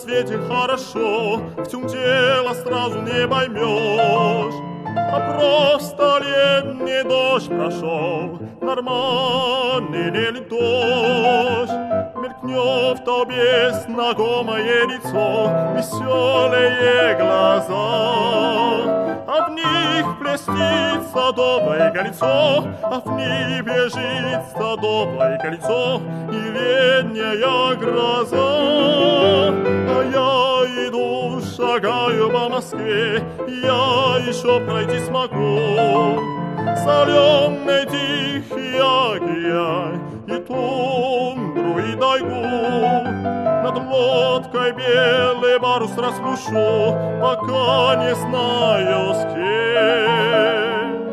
свете хорошо, в чем дело сразу не поймешь. А просто летний дождь прошел, нормальный ли дождь. Мелькнет в толпе знакомое лицо, веселые глаза, а в них блестит садовое кольцо, а в них бежит садовое кольцо и летняя гроза. А я иду, шагаю по Москве, я еще пройти смогу. Соленый тихий океан и тундру, и тайгу. Над лодкой белый парус распущу, пока не знаю с кем.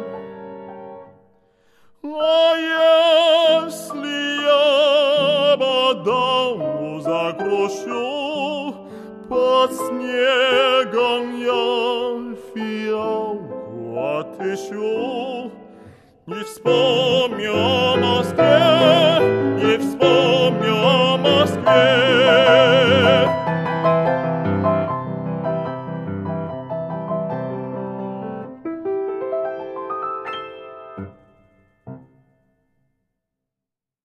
А если я по закручу, под снегом я фиалку отыщу, не вспомню